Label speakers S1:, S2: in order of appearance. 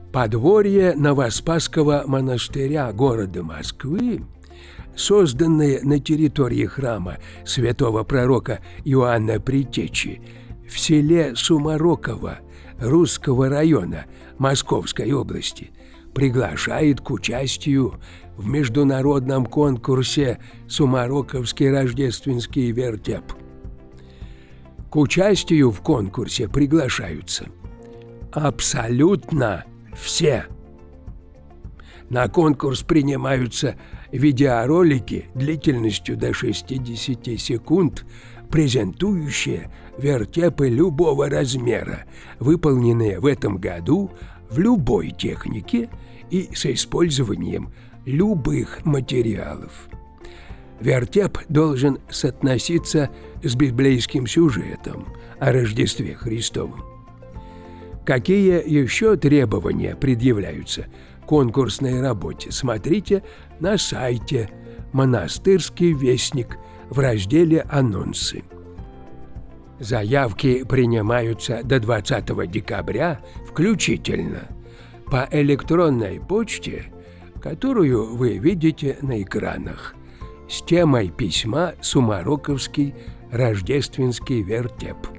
S1: Подворье Новоспасского монастыря города Москвы, созданное на территории храма святого пророка Иоанна Предтечи в селе Сумароково Русского района Московской области, приглашает к участию в международном конкурсе «Сумароковский рождественский вертеп». К участию в конкурсе приглашаются абсолютно все. На конкурс принимаются видеоролики длительностью до 60 секунд, презентующие вертепы любого размера, выполненные в этом году в любой технике и с использованием любых материалов. Вертеп должен соотноситься с библейским сюжетом о Рождестве Христовом. Какие еще требования предъявляются конкурсной работе, смотрите на сайте «Монастырский вестник» в разделе «Анонсы». Заявки принимаются до 20 декабря включительно по электронной почте, которую вы видите на экранах, с темой письма «Сумароковский рождественский вертеп».